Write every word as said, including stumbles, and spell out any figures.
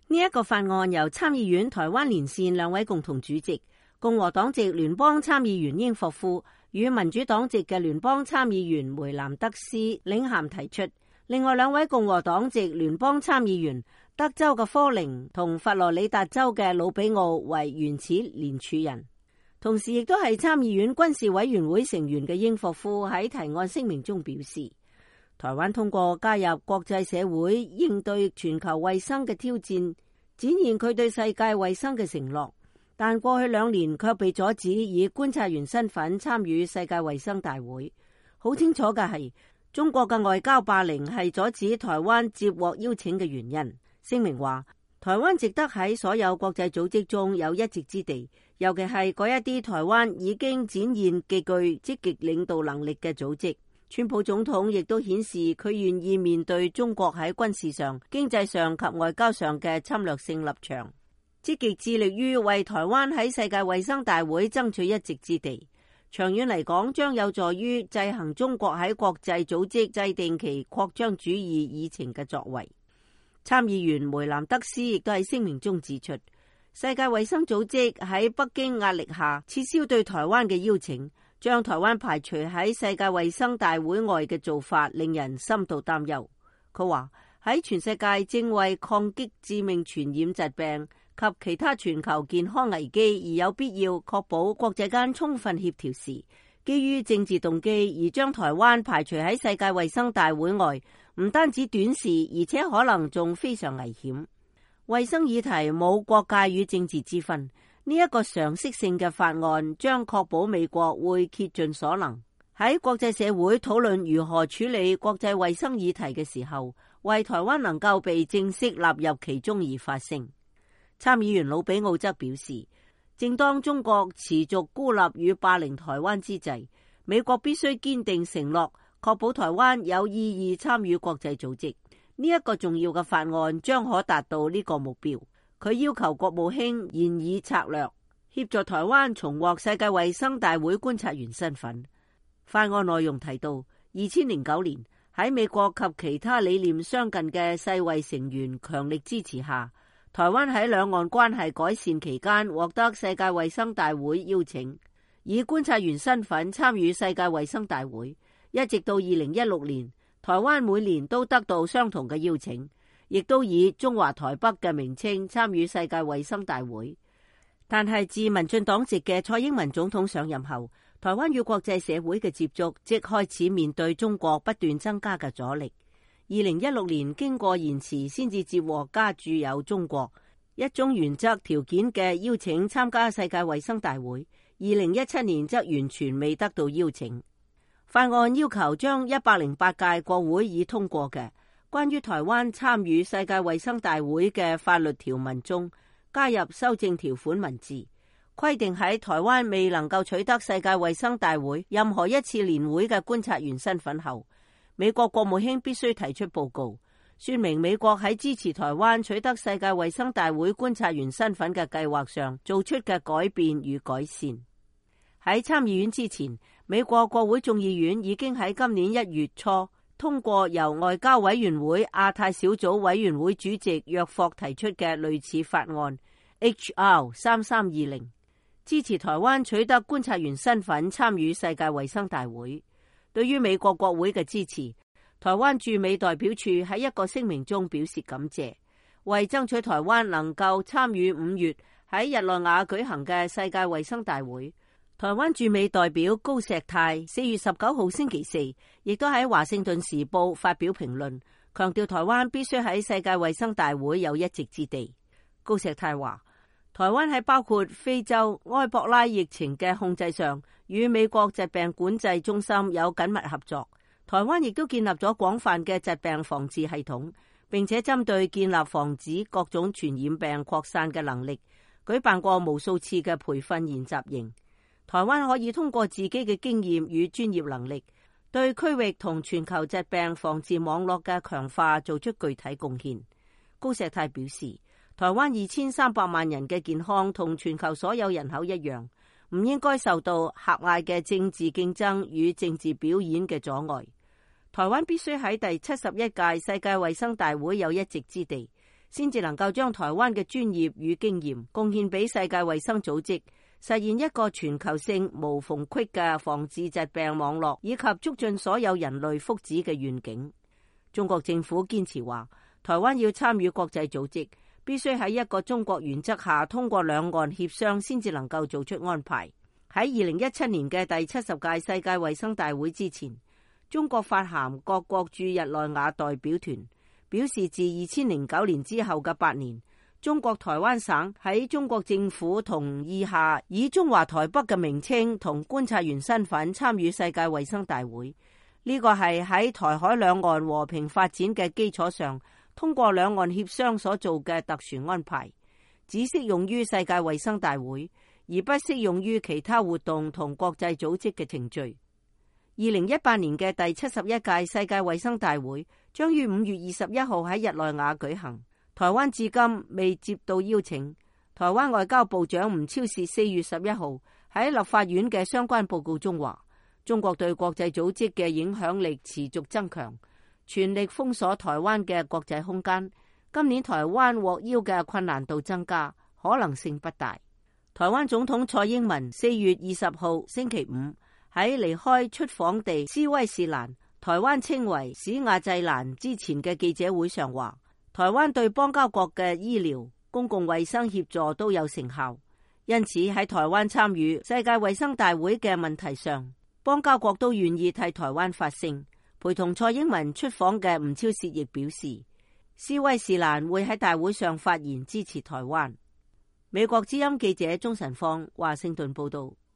呢一個法案由參議院台灣連線兩位共同主席，共和黨籍聯邦參議員英霍夫與民主黨籍嘅聯邦參議員梅南德斯領銜提出。另外兩位共和黨籍聯邦參議員德州嘅科寧同佛羅里達州嘅魯比奧為原始連署人，同時亦都係參議院軍事委員會成員嘅英霍夫喺提案聲明中表示，台灣通過加入國際社會應對全球衛生嘅挑戰，展現佢對世界衛生嘅承諾，但過去兩年卻被阻止以觀察員身份參與世界衛生大會。好清楚嘅係，中國嘅外交霸凌係阻止台灣接獲邀請嘅原因。聲明話，台灣值得喺所有國際組織中有一席之地，尤其係嗰一啲台灣已經展現極具積極領導能力嘅組織。川普總統亦都顯示佢願意面對中國喺軍事上、經濟上及外交上嘅侵略性立場，積極致力於為台灣喺世界衛生大會爭取一席之地。長遠嚟講，將有助於制衡中國喺國際組織制定其擴張主義議程嘅作為。參議員梅南德斯亦都喺聲明中指出，世界衛生組織喺北京壓力下撤銷對台灣嘅邀請，將台灣排除喺世界衛生大會外嘅做法令人深度擔憂。佢話喺全世界正為抗擊致命傳染疾病及其他全球健康危機而有必要確保國際間充分協調時，基於政治動機而將台灣排除喺世界衛生大會外，唔單止短視，而且可能仲非常危險。衛生議題冇國界與政治之分。呢一個常識性嘅法案將確保美國會竭盡所能喺國際社會討論如何處理國際衛生議題嘅時候，為台灣能夠被正式納入其中而發聲。參議員魯比奧則表示，正當中國持續孤立與霸凌台灣之際，美國必須堅定承諾，確保台灣有意義參與國際組織。呢一個重要嘅法案將可達到呢個目標。佢要求國務卿研擬策略，協助台灣重獲世界衛生大會觀察員身份。法案內容提到，二千零九年喺美國及其他理念相近嘅世衛成員強力支持下，台灣喺兩岸關係改善期間獲得世界衛生大會邀請，以觀察員身份參與世界衛生大會。一直到二零一六年，台灣每年都得到相同嘅邀請，亦都以中華台北嘅名稱參與世界衛生大會。但係自民進黨籍嘅蔡英文總統上任後，台灣與國際社會嘅接觸即開始面對中國不斷增加嘅阻力。二零一六年經過延遲先至接獲加注有中國一種原則條件嘅邀請參加世界衛生大會，二零一七年則完全未得到邀請。法案要求將一百零八屆國會已通過嘅關於台灣參與世界衛生大會嘅法律條文中加入修正條款文字，規定喺台灣未能夠取得世界衛生大會任何一次年會嘅觀察員身份後，美國國務卿必須提出報告，說明美國喺支持台灣取得世界衛生大會觀察員身份嘅計劃上做出嘅改變與改善。喺參議院之前，美國國會眾議院已經喺今年一月初通過由外交委員會亞太小組委員會主席約霍提出嘅類似法案 H R 三三二零，支持台灣取得觀察員身份參與世界衛生大會。對於美國國會嘅支持，台灣駐美代表處喺一個聲明中表示感謝，為爭取台灣能夠參與五月喺日內瓦舉行嘅世界衛生大會。台灣駐美代表高石泰四月十九號星期四亦都喺華盛頓時報發表評論，強調台灣必須喺世界衛生大會有一席之地。高石泰話，台灣喺包括非洲埃博拉疫情嘅控制上，與美國疾病管制中心有緊密合作。台灣亦都建立咗廣泛嘅疾病防治系統，並且針對建立防止各種傳染病擴散嘅能力，舉辦過無數次嘅培訓研習營。台灣可以通過自己嘅經驗與專業能力，對區域同全球疾病防治網絡嘅強化做出具體貢獻。高石泰表示，台灣二千三百萬人嘅健康同全球所有人口一樣，唔應該受到狹隘嘅政治競爭與政治表演嘅阻礙。台灣必須喺第七十一屆世界衛生大會有一席之地， 先至能夠將台灣嘅專業與經驗貢獻俾世界衛生組織，實現一個全球性無縫隙嘅防治疾病網絡，以及促進所有人類福祉嘅願景。中國政府堅持話，台灣要參與國際組織，必須喺一個中國原則下通過兩岸協商，先至能夠做出安排。喺二零一七年嘅第七十屆世界衛生大會之前，中國發函各國駐日內瓦代表團，表示自二千零九年之後嘅八年，中國台灣省喺中國政府同意下，以中華台北嘅名稱同觀察員身份參與世界衛生大會。呢個係喺台海兩岸和平發展嘅基礎上，通過兩岸協商所做嘅特殊安排，只適用於世界衛生大會，而不適用於其他活動同國際組織嘅程序。二零一八年嘅第七十一屆世界衛生大會將於五月二十一號喺日內瓦舉行，台灣至今未接到邀請。台灣外交部長吳釗燮四月十一號喺立法院嘅相關報告中話，中國對國際組織嘅影響力持續增強，全力封鎖台灣嘅國際空間。今年台灣獲邀嘅困難度增加，可能性不大。台灣總統蔡英文四月二十號星期五喺離開出訪地斯威士蘭，台灣稱為史亞濟蘭之前嘅記者會上話，台灣對邦交國嘅醫療、公共衛生協助都有成效，因此喺台灣參與世界衛生大會嘅問題上，邦交國都願意替台灣發聲。陪同蔡英文出訪嘅吳釗燮亦表示，斯威士蘭會喺大會上發言支持台灣。美國之音記者鍾晨芳華盛頓報道。